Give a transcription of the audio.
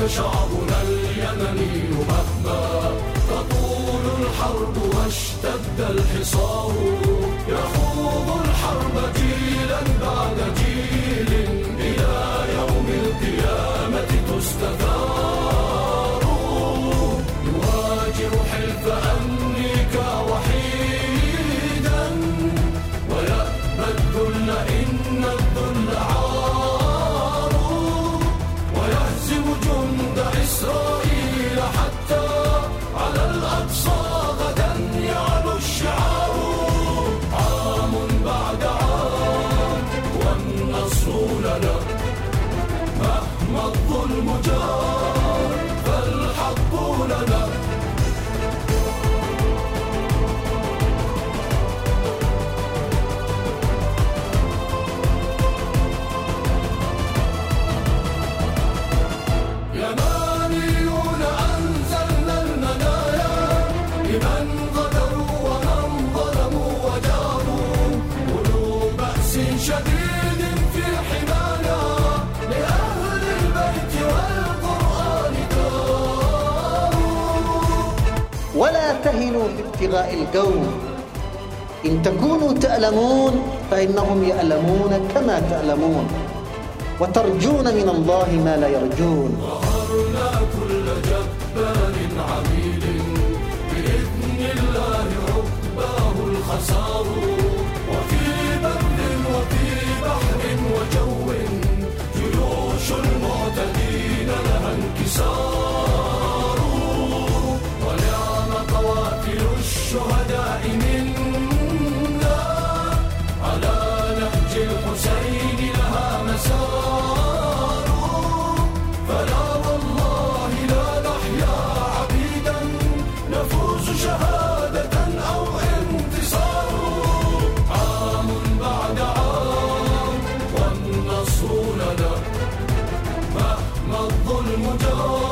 شعبنا اليمني مهما تطول الحرب واشتد الحصار يخوض الحرب جيلا بعد جيل إلى يوم القيامة تستثار يواجه حلف أمريكا وحيدا ويأبى الذل إن الذل عار ويهزم جند إسرائيل حتى على الأقصى غدا يعلو الشعار عام بعد عام والنصر لنا مهما الظلم جار فالحق لنا. يمانيون أنزلنا المنايا لمن غدروا ومن ظلموا وجاروا أولو بأس شديد في حمانا لأهل البيت والقرآن داروا. ولا تهنوا في ابتغاء القوم إن تكونوا تألمون فإنهم يألمون كما تألمون وترجون من الله ما لا يرجون. قهرنا كل جبار عميل بإذن الله عقباه الخسار وفي بر وفي بحر وجو جيوش المعتدين لها انكسار ونعم قوافل الشهداء منا على نهج الحسين لها مسار فلا والله لا نحيا عبيدا نفوز شهادة أو انتصار عام بعد عام والنصر لنا مهما الظلم جار